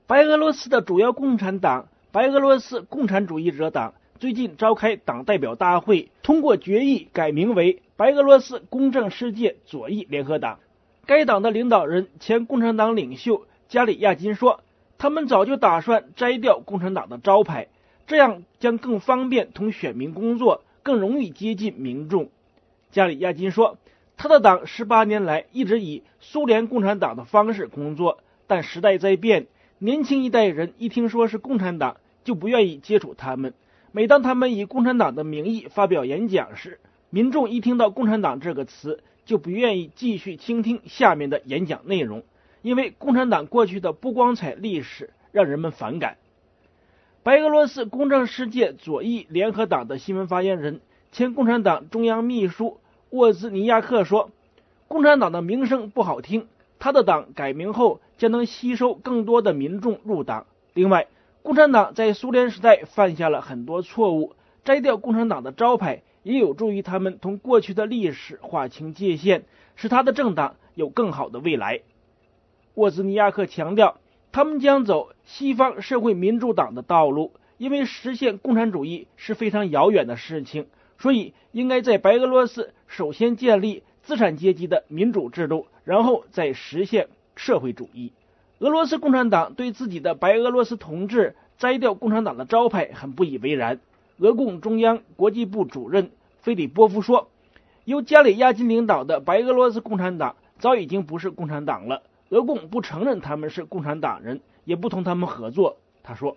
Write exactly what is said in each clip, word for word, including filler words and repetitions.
白俄罗斯的主要共产党白俄罗斯共产主义者党最近召开党代表大会，通过决议改名为白俄罗斯公正世界左翼联合党。该党的领导人前共产党领袖加里亚金说，他们早就打算摘掉共产党的招牌，这样将更方便同选民工作，更容易接近民众。加里亚金说，他的党十八年来一直以苏联共产党的方式工作，但时代在变，年轻一代人一听说是共产党就不愿意接触他们。每当他们以共产党的名义发表演讲时，民众一听到共产党这个词就不愿意继续倾听下面的演讲内容，因为共产党过去的不光彩历史让人们反感。白俄罗斯公正世界左翼联合党的新闻发言人前共产党中央秘书沃兹尼亚克说，共产党的名声不好听，他的党改名后将能吸收更多的民众入党。另外，共产党在苏联时代犯下了很多错误，摘掉共产党的招牌也有助于他们同过去的历史划清界限，使他的政党有更好的未来。沃兹尼亚克强调，他们将走西方社会民主党的道路，因为实现共产主义是非常遥远的事情，所以应该在白俄罗斯首先建立资产阶级的民主制度，然后再实现社会主义。俄罗斯共产党对自己的白俄罗斯同志摘掉共产党的招牌很不以为然。俄共中央国际部主任菲里波夫说，由加里亚金领导的白俄罗斯共产党早已经不是共产党了，俄共不承认他们是共产党人，也不同他们合作。他说，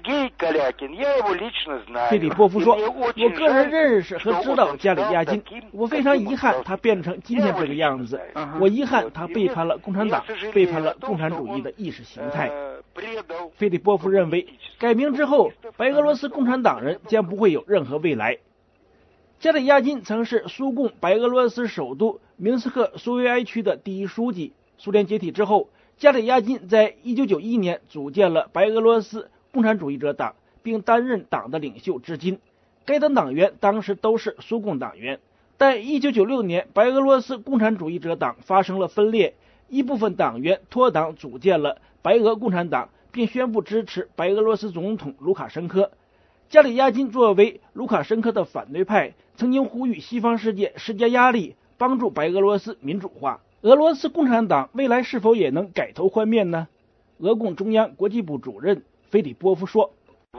费里波夫说，我个人认识和知道加里亚金，我非常遗憾他变成今天这个样子，我遗憾他背叛了共产党，背叛了共产主义的意识形态。费里波夫认为，改名之后白俄罗斯共产党人将不会有任何未来。加里亚金曾是苏共白俄罗斯首都明斯克苏维埃区的第一书记。苏联解体之后，加里亚金在一九九一年组建了白俄罗斯共产主义者党，并担任党的领袖至今。该党党员当时都是苏共党员，但一九九六年白俄罗斯共产主义者党发生了分裂，一部分党员脱党组建了白俄共产党，并宣布支持白俄罗斯总统卢卡申科。加里亚金作为卢卡申科的反对派，曾经呼吁西方世界施加压力，帮助白俄罗斯民主化。俄罗斯共产党未来是否也能改头换面呢？俄共中央国际部主任菲里波夫说，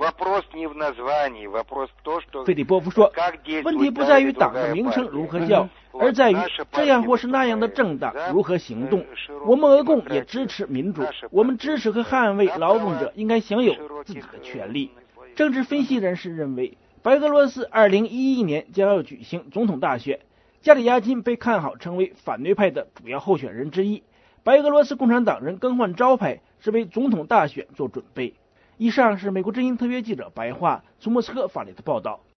费里波夫说，问题不在于党的名称如何叫，而在于这样或是那样的政党如何行动。我们俄共也支持民主，我们支持和捍卫劳动者应该享有自己的权利。政治分析人士认为，白俄罗斯二零一一年将要举行总统大选，加里亚金被看好成为反对派的主要候选人之一。白俄罗斯共产党人更换招牌是为总统大选做准备。以上是美国之音特约记者白桦从莫斯科发来的报道。